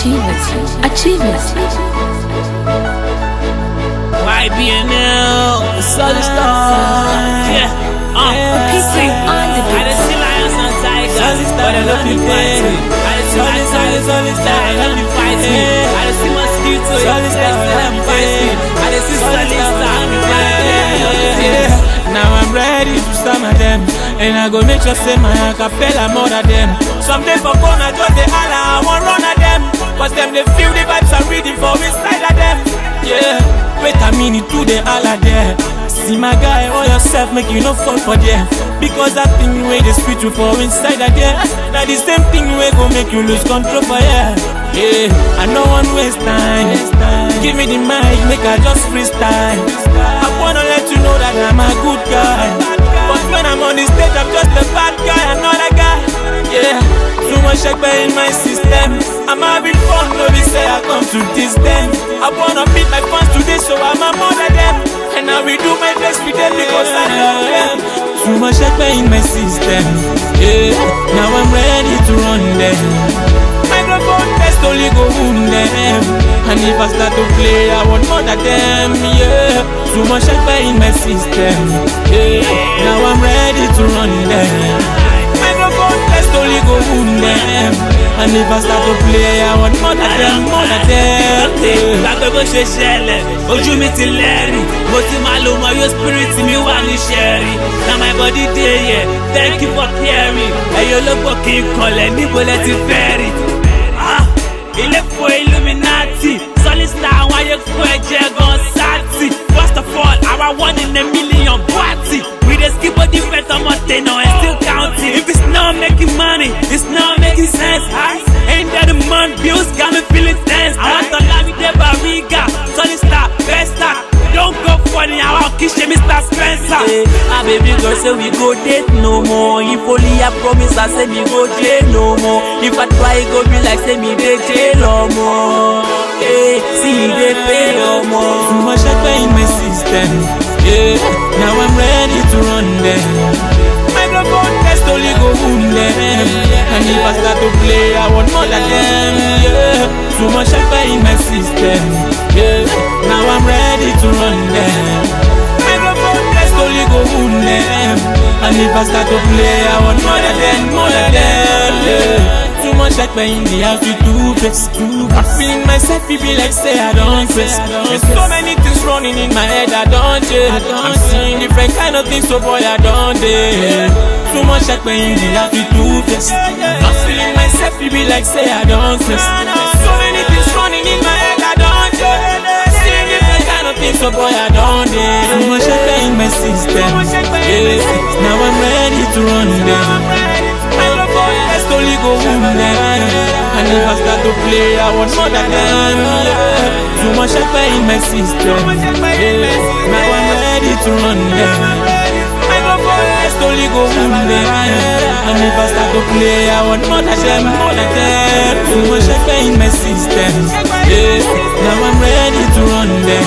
Achievers. YBNL, Solid Star. Yeah, PC on the I done see lions and tigers, but I love you fight me. I done see my tigers, I love you fight me. I done see mosquito, I fight me. I done see Solid Star, Now I'm ready to summer them, and I go make sure say my acapella more than them. Someday for corner just the holla, I want run at them, cause them they feel the vibes I'm reading for inside of them. Yeah, wait a minute to the holla there. See my guy or yourself, make you no fall for them, because that thing way the speed you for inside of there. Now the same thing way go make you lose control for yeah. Yeah, I no one waste time. Give me the mic, make I just freestyle. I wanna let you know that I'm a good guy, but when I'm on the stage, I'm just a bad guy, another guy. Yeah, too much shakes in my system. I'm having fun, no be say I come to this them. I wanna beat my fans today, so I'm a mother them, and I will do my best with them because I love them. Too much shakes in my system. Yeah, now I'm ready to run them. Microphone test only go wound them, and if I start to play, I want more than them. Yeah, too much shakes in my system. Yeah, now I'm ready to run them. Microphone test only go wound them, and if I start to play, I want more than them, more than them. Gbàgbé bó ṣe ṣẹlẹ̀, ojú mi ti lẹ́rìn, mo ti máa lo mọ your spirit mi wà ní ṣẹ́rìn. Na my body dey here, thank you for caring. Ẹ̀yin ológbò kì í kọlẹ̀ níbo lẹ ti fẹ́ rí. Ilé fún Illuminati, Solid Star àwọn ayé fún ẹ̀jẹ̀ gan sátì. First of all, our 1 in a million party. We dey skip body fat ọmọ tẹ̀nà and still counting. If it's not making money, it's not making sense. Ain't that the month bills got me feeling tense. I want to love me there, Bariga, Solid Star, Vesta. Don't go funny, I want to kiss Mr. Spencer. Ah baby girl say we go date no more. If only I promise I say me go jail no more. If I try it go be like say me dey jail no more. Hey, see they pay no more. Too much shakes in my system. Yeah, now I'm ready to run them. Microphone test only go wound them, and if I start to play, I want more than them. Yeah, too much shakes in my system. Yeah, now I'm ready to run them. Microphone test only go wound them, and if I start to play, I want more than them, more than them. Yeah. Too much like me in the house with two-face. I'm feeling myself, it be like say I don't press. There's so many things running in my head, I don't change. I'm seeing different kind of things, so boy I don't dare. Too much like me in the house with two-face. I'm feeling myself, it be like say I don't press. There's so many things running in my head, I don't change. Seeing different kind of things, so boy I don't dare. Too much like me in my system. Yeah, now I'm ready to run them. Only go wound them, and if I start to play, I want more than them. Yeah. Too much shakes in my system. Yeah. Now I'm ready to run them. Only go wound them, and if I start to play, I want more than them, more than them. Too much shakes in my system. Yeah. Now I'm ready to run them.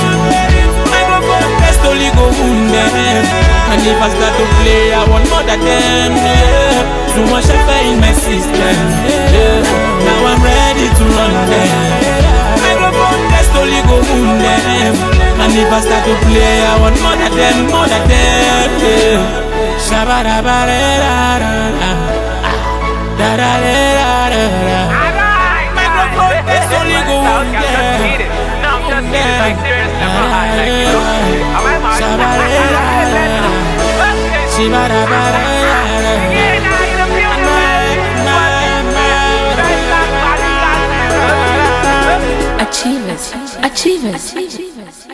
Only go wound them, and if I start to play, I want more than them. Yeah. Too much shakes in my system. Yeah. Now I'm ready to run them. Microphone test only go wound them, and if I start to play, I want more than them, more than them. Yeah. Shabba-dabba-da-da-da-da. Da-da-da-da-da-da. Microphone test only go wound them. Achievers.